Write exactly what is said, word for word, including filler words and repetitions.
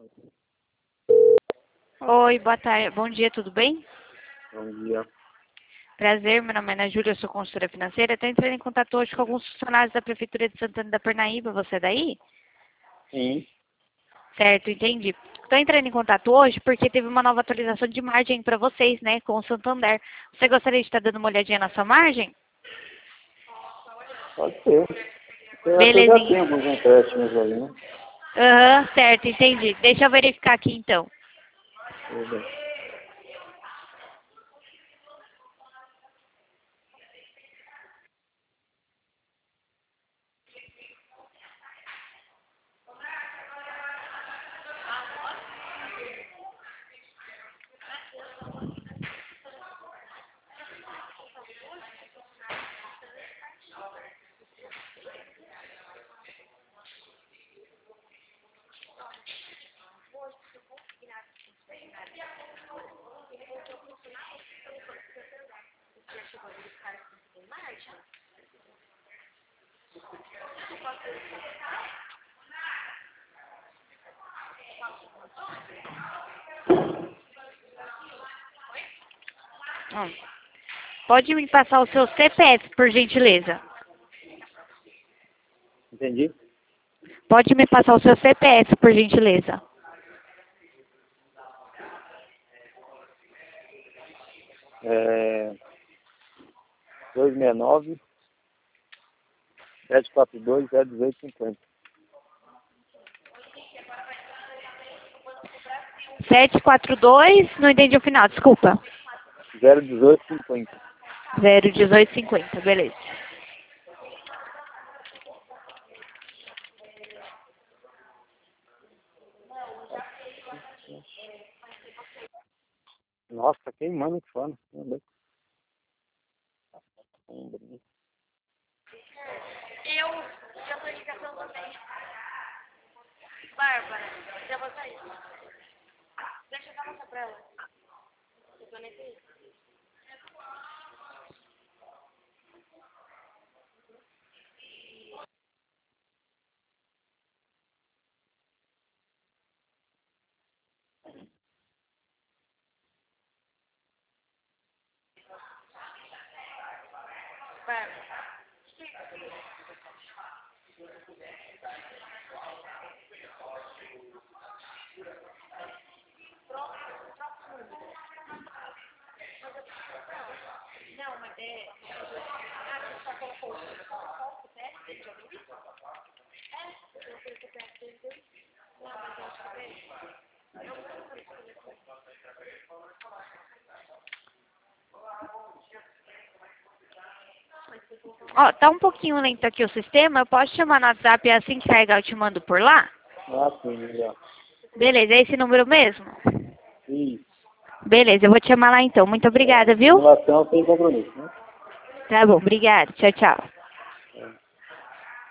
Oi, boa tarde. Bom dia, tudo bem? Bom dia. Prazer, meu nome é Ana Júlia, eu sou consultora financeira. Estou entrando em contato hoje com alguns funcionários da Prefeitura de Santana da Parnaíba. Você é daí? Sim. Certo, entendi. Estou entrando em contato hoje porque teve uma nova atualização de margem para vocês, né, com o Santander. Você gostaria de estar dando uma olhadinha na sua margem? Pode ser. Eu até já Belezinha. tenho alguns empréstimos ali, né? Aham, certo, entendi. Deixa eu verificar aqui então. Tudo bem. Hum. Pode me passar o seu C P F, por gentileza? Entendi? Pode me passar o seu C P F, por gentileza? É... dois seis nove, sete quatro dois, zero um oito cinco zero. sete quatro dois, não entendi o final, desculpa. zero um oito cinco zero. zero um oito cinco zero, beleza. Nossa, tá queimando que fala. Eu já tô ligação também. Bárbara, já vou sair. Deixa eu dar uma pra ela. Eu tô nesse. Bárbara. Não, mas é. Ah, você só colocou o foco, né? Já viu isso? É, eu falei que eu perdi. Não, mas eu acho que é. Ó, tá um pouquinho lento aqui o sistema. Eu posso chamar no WhatsApp e assim que carregar eu te mando por lá? Ah, sim, legal. Beleza, é esse número mesmo? Isso. Beleza, eu vou te chamar lá então. Muito obrigada, viu? Simulação sem compromisso, né? Tá bom, obrigada. Tchau, tchau.